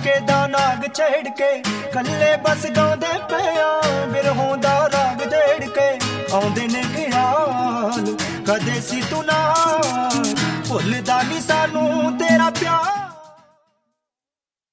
ਧੜਕੇ ਦਾ ਨਾਗ ਛੇੜ ਕੇ ਕੱਲੇ ਬਸ ਗਾਉਂਦੇ ਪਿਆ ਬਿਰਹੋਂ ਦਾ ਰਾਗ ਛੇੜ ਕੇ ਆਉਂਦੇ ਨੇ ਖਿਆਲ ਕਦੇ ਸੀ ਤੂੰ ਨਾਲ ਭੁੱਲਦਾ ਨੀ ਸਾਨੂੰ ਤੇਰਾ ਪਿਆਰ